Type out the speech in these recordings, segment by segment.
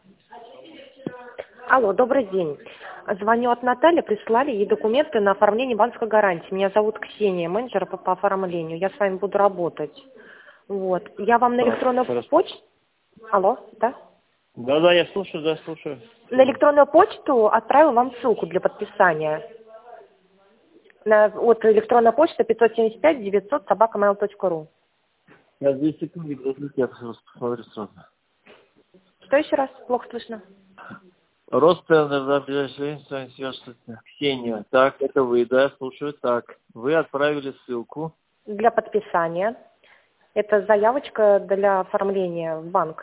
Алло, добрый день. Звоню от Натальи, прислали ей документы на оформление банковской гарантии. Меня зовут Ксения, менеджер по оформлению. Я с вами буду работать. Вот. Я вам на электронную почту... Алло, да? Да, я слушаю, слушаю. На электронную почту отправил вам ссылку для подписания. Вот электронная почта 575-900-mail.ru. Я 2 секунды, я посмотрю сразу. Что еще раз? Плохо слышно. Ростейлер, да, ближайшее с вами свяжется. Ксения. Так, это вы, да, слушаю. Так, вы отправили ссылку. Для подписания. Это заявочка для оформления в банк.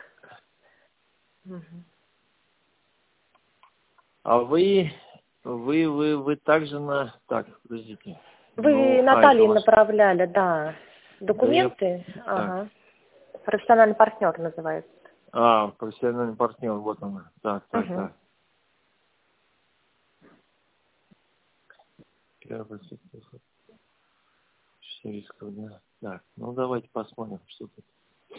А вы также на... Так, подождите. Вы Наталье направляли, да, документы. Да, ага. Профессиональный партнер называется. Профессиональный партнер, вот он. Так. Первый сектор. Все рисков, да. Так, ну давайте посмотрим, что тут.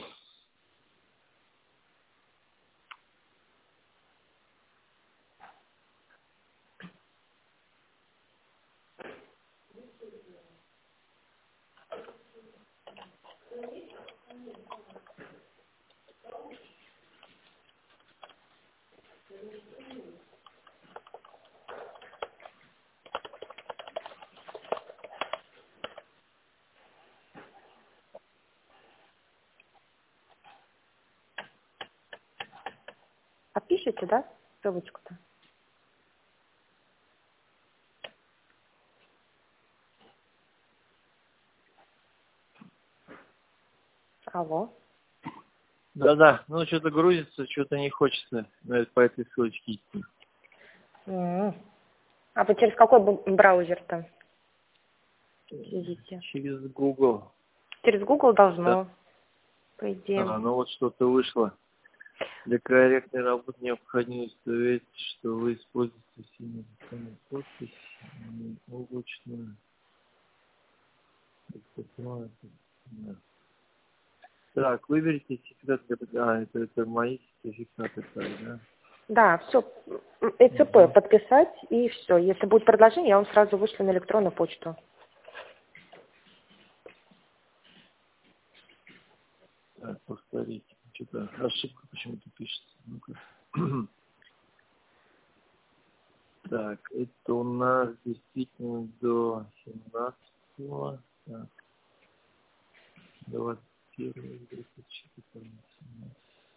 Подпишите, да, ссылочку-то? Алло. Да, ну что-то грузится, что-то не хочется по этой ссылочке идти. А вы через какой браузер-то сидите? Через Google. Через Google должно, Да. по идее. Ну вот что-то вышло. Для корректной работы необходимо установить, что вы используете сильную подпись, облачную. Да. Так, выберите сертификат для... это мои сертификаты, да? Да, все, ЭЦП подписать и все. Если будет предложение, я вам сразу вышлю на электронную почту. Так, повторить. Что-то ошибка почему-то пишется. Ну-ка. Так, это у нас действительно до 17-го. Так, 21-го, 24-го, 17-го.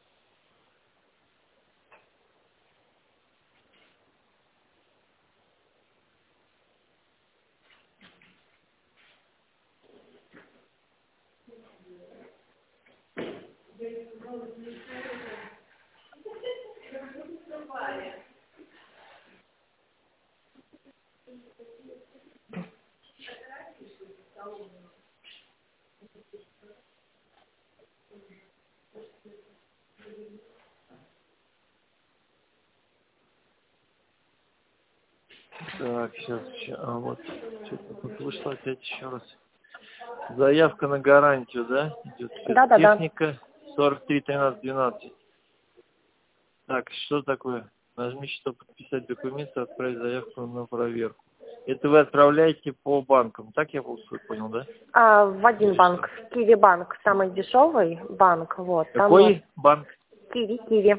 Так, сейчас, вот, что-то тут вышло опять еще раз. Заявка на гарантию, да? Идет Да. техника 43-13-12. Так, что такое? Нажмите, чтобы подписать документы, отправить заявку на проверку. Это вы отправляете по банкам, так я понял, да? В один банк, Киви банк, самый дешевый банк, вот. Какой банк? Киви.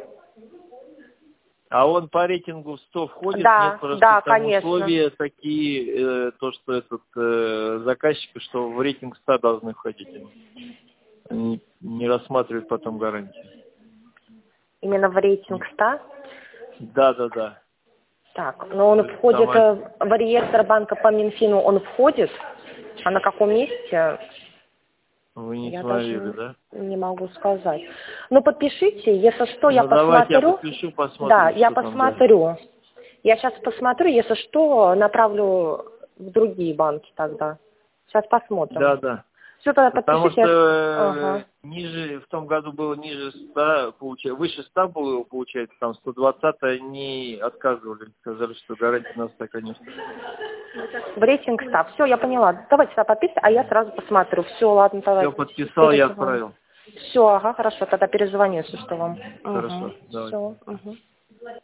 А он по рейтингу в 100 входит? Да, Нет, просто да, там конечно. условия такие, то, что этот заказчик, что в рейтинг 100 должны входить. Они не рассматривают потом гарантии. Именно в рейтинг 100? Да. Так, но он входит в реестр банка по Минфину, он входит, а на каком месте? Вы не Я смотрели, даже да? не могу сказать. Ну, подпишите, если что, я давайте я посмотрю. подпишу, посмотрим. Да, я что посмотрю. Там, да. Я сейчас посмотрю, если что, направлю в другие банки тогда. Сейчас посмотрим. Да. Все, тогда Потому подпишите. что ниже, в том году было ниже 100, выше 100 было, получается, там 120, они отказывали, сказали, что гарантия у нас такая нет. В рейтинг 100. Все, я поняла. Давайте сюда подписывайте, а я сразу посмотрю. Все, ладно, давайте. Все, подписал, я отправил. Все, ага, хорошо, тогда перезвоню, если что вам. Хорошо, давай. Все.